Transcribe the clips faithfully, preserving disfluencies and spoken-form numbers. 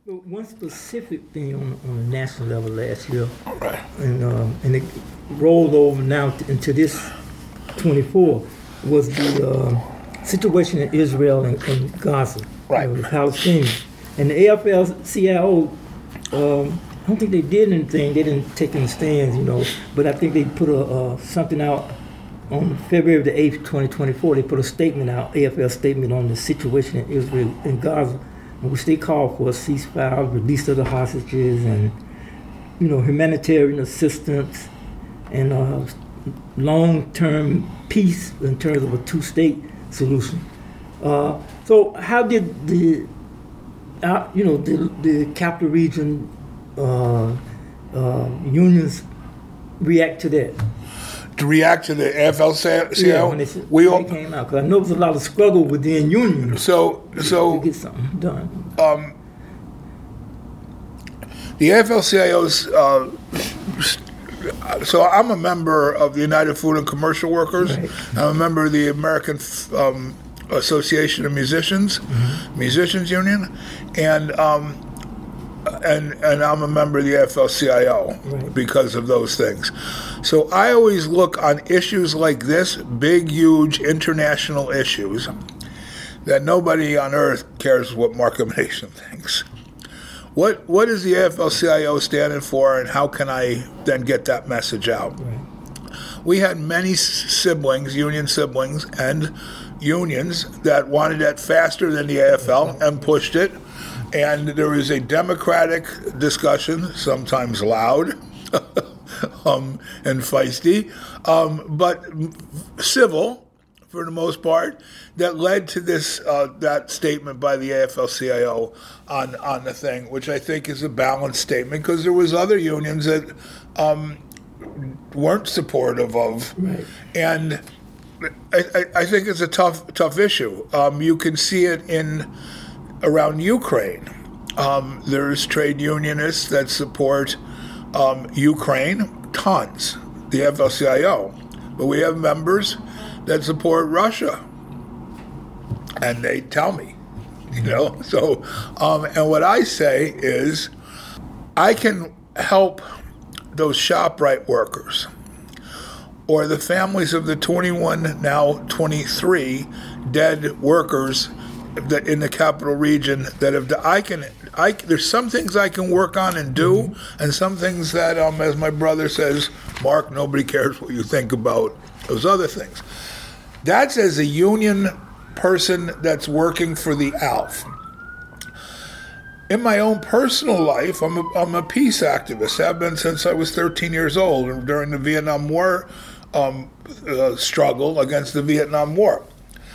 But one specific thing on, on the national level last year, Right. and um, and it rolled over now t- into this twenty-four, was the uh, situation in Israel and, and Gaza, Right. you know, the Palestinians. And the A F L C I O, um, I don't think they did anything. They didn't take any stands, you know. But I think they put a uh, something out on February the eighth, twenty twenty-four. They put a statement out, A F L statement on the situation in Israel and Gaza, in which they called for a ceasefire, release of the hostages, and you know, humanitarian assistance and uh, long-term peace in terms of a two-state solution. Uh, so, how did the uh, you know the the capital region uh, uh, unions react to that? To react to the A F L C I O, Yeah, when they, we when all, they came out, because I know there was a lot of struggle within unions so so to get something done. um, the A F L C I O's. Uh, so I'm a member of the United Food and Commercial Workers. Right. I'm a member of the American um, Association of Musicians, Mm-hmm. Musicians Union, and um, and and I'm a member of the A F L C I O Right. because of those things. So I always look on issues like this, big, huge international issues, that nobody on earth cares what Markham Nation thinks. What what is the A F L C I O standing for, and how can I then get that message out? Right. We had many s- siblings, union siblings, and unions that wanted that faster than the A F L and pushed it. And there was a democratic discussion, sometimes loud um, and feisty, um, but civil for the most part, that led to this uh, that statement by the A F L C I O on on the thing, which I think is a balanced statement, because there was other unions that um, weren't supportive of, Right. and I, I, I think it's a tough tough issue. Um, you can see it in around Ukraine. Um, there's trade unionists that support um, Ukraine, tons, the A F L C I O, but we have members that support Russia, and they tell me, you know. So, um, and what I say is, I can help those ShopRite workers, or the families of the twenty-one, now twenty-three dead workers that in the capital region that have. I can. I there's some things I can work on and do, and some things that, um, as my brother says, Mark, nobody cares what you think about those other things. That's as a union person that's working for the A L F. In my own personal life, I'm a, I'm a peace activist. I've been since I was thirteen years old, and during the Vietnam War um, uh, struggle against the Vietnam War.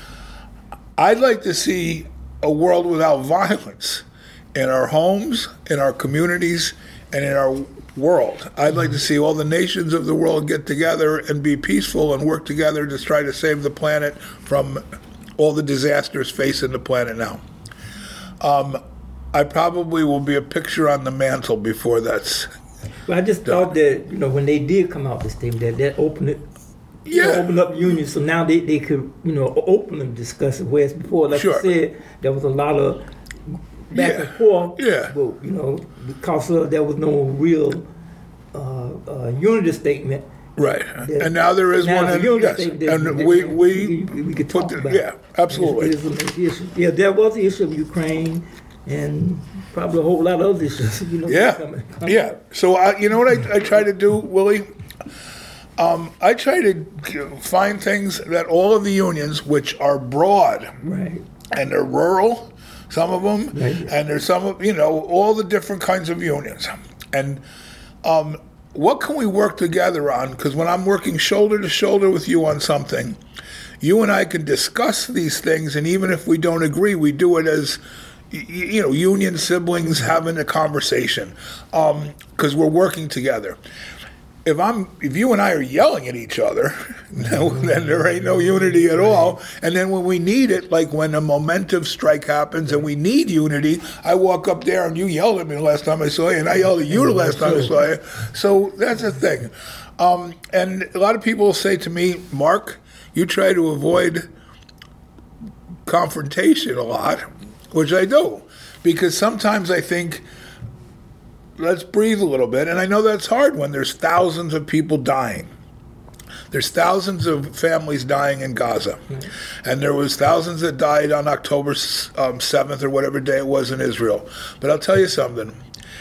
I'd like to see a world without violence in our homes, in our communities, and in our world. I'd like to see all the nations of the world get together and be peaceful and work together to try to save the planet from all the disasters facing the planet now. Um, I probably will be a picture on the mantle before that's Well, I just done. thought that, you know, when they did come out with this statement, that that opened it, you know, Yeah. opened up unions, so now they, they could, you know, open and discuss it. Whereas before, like Sure. you said, there was a lot of back Yeah. and forth. Yeah. But, you know, because of, there was no real uh, uh, unity statement. right. that- And now there is now one. the And, unity yes, statement that- and that we we we, we could put talk the- about. yeah, absolutely. It is a major issue. Yeah, there was the issue of Ukraine and probably a whole lot of other issues. You know, Yeah, coming- coming. yeah. So I, you know what I, I try to do, Willie? Um, I try to find things that all of the unions, which are broad, Right. and they're rural, some of them, Right. and there's some of, you know, all the different kinds of unions. And um, what can we work together on? Because when I'm working shoulder to shoulder with you on something, you and I can discuss these things, and even if we don't agree, we do it as, y- you know, union siblings having a conversation, because we're working together. If I'm, if you and I are yelling at each other, no, then there ain't no unity at all. And then when we need it, like when a momentum strike happens and we need unity, I walk up there and you yelled at me the last time I saw you, and I yelled at you the last time I saw you. So that's the thing. Um, and a lot of people say to me, Mark, you try to avoid confrontation a lot, which I do, because sometimes I think, let's breathe a little bit. And I know that's hard when there's thousands of people dying. There's thousands of families dying in Gaza. Right. And there was thousands that died on October um, seventh or whatever day it was in Israel. But I'll tell you something.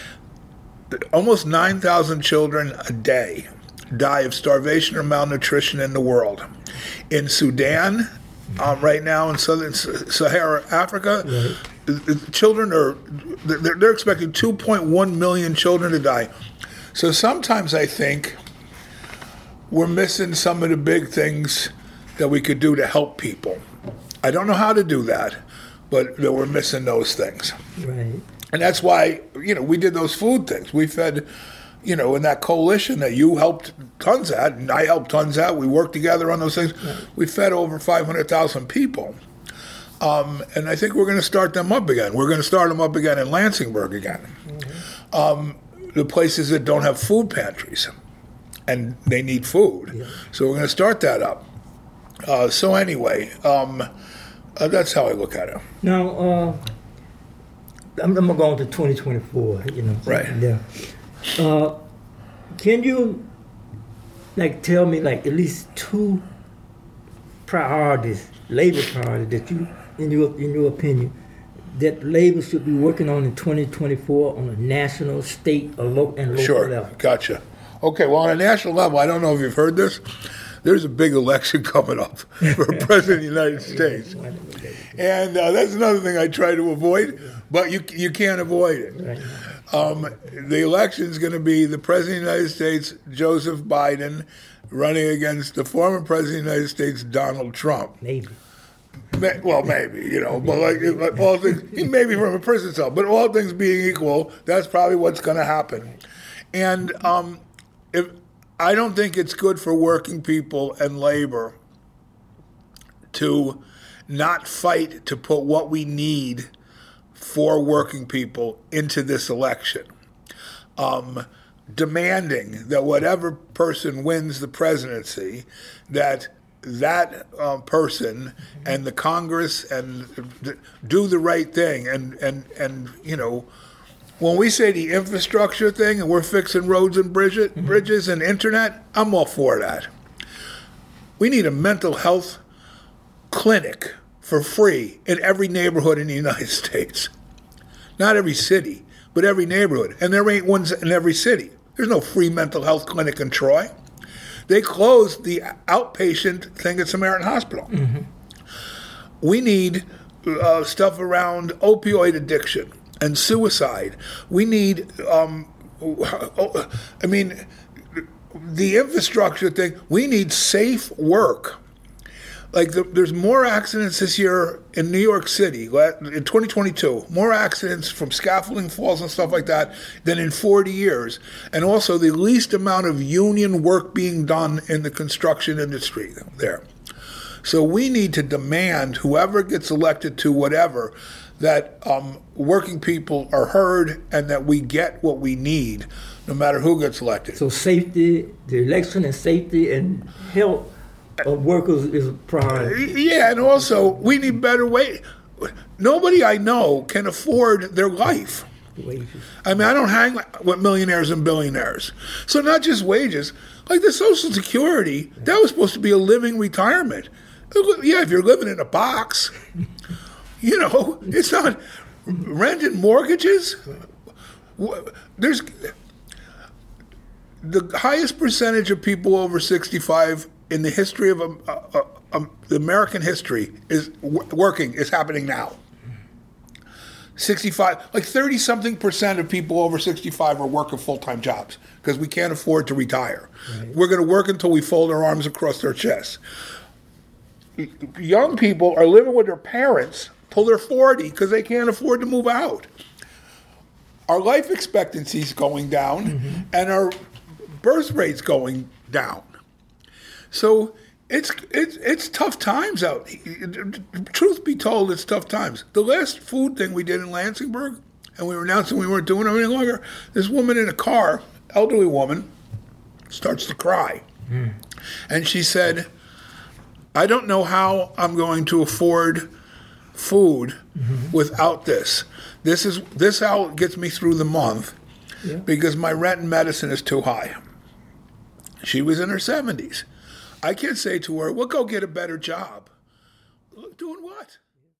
Almost nine thousand children a day die of starvation or malnutrition in the world. In Sudan, um, right now in southern Sahara Africa, right. children are, they're, they're expecting two point one million children to die. So sometimes I think we're missing some of the big things that we could do to help people. I don't know how to do that, but we're missing those things. Right. And that's why, you know, we did those food things. We fed, you know, in that coalition that you helped tons at, and I helped tons at, we worked together on those things. Right. We fed over five hundred thousand people. Um, and I think we're going to start them up again. We're going to start them up again in Lansingburg again. Mm-hmm. Um, the places that don't have food pantries, and they need food. Yeah. So we're going to start that up. Uh, so anyway, um, uh, that's how I look at it. Now, uh, I'm, I'm going to twenty twenty-four, you know. Right. Yeah. Uh, can you, like, tell me, like, at least two priorities, labor priorities that you, in your in your opinion, that labor should be working on in twenty twenty-four on a national, state, or lo- and local sure. level? Sure, gotcha. Okay, well, on a national level, I don't know if you've heard this, there's a big election coming up for President of the United States. And uh, that's another thing I try to avoid, but you you can't avoid it. Right. Um, the election is going to be the President of the United States, Joseph Biden, running against the former President of the United States, Donald Trump. Maybe. May, well, maybe, you know, but like, like all things, maybe from a prison cell, but all things being equal, that's probably what's going to happen. And um, if I don't think it's good for working people and labor to not fight to put what we need for working people into this election. Um, demanding that whatever person wins the presidency, that that uh, person and the Congress and th- do the right thing. And, and, and, you know, when we say the infrastructure thing and we're fixing roads and bridges, mm-hmm. bridges and internet, I'm all for that. We need a mental health clinic for free in every neighborhood in the United States. Not every city, but every neighborhood. And there ain't ones in every city. There's no free mental health clinic in Troy. They closed the outpatient thing at Samaritan Hospital. Mm-hmm. We need uh, stuff around opioid addiction and suicide. We need, um, I mean, the infrastructure thing, we need safe work. Like, the, there's more accidents this year in New York City, in twenty twenty-two, more accidents from scaffolding falls and stuff like that than in forty years. And also the least amount of union work being done in the construction industry there. So we need to demand, whoever gets elected to whatever, that um, working people are heard and that we get what we need, no matter who gets elected. So safety, the election and safety and health of workers is a priority. Yeah, and also we need better wage. Nobody I know can afford their life. Wages. I mean, I don't hang with millionaires and billionaires. So not just wages, like the Social Security, that was supposed to be a living retirement. Yeah, if you're living in a box, you know, it's not renting mortgages. There's the highest percentage of people over sixty-five in the history of um, uh, uh, the American history is w- working is happening now. sixty-five, like thirty-something percent of people over sixty-five are working full-time jobs because we can't afford to retire. Right. We're going to work until we fold our arms across our chests. Young people are living with their parents till they're forty because they can't afford to move out. Our life expectancy is going down, mm-hmm. and our birth rate's going down. So it's it's it's tough times out. Truth be told, it's tough times. The last food thing we did in Lansingburg, and we were announcing we weren't doing it any longer, this woman in a car, elderly woman, starts to cry. Mm. And she said, I don't know how I'm going to afford food without this. This is this how it gets me through the month Yeah. because my rent and medicine is too high. She was in her seventies. I can't say to her, well, go get a better job. Doing what?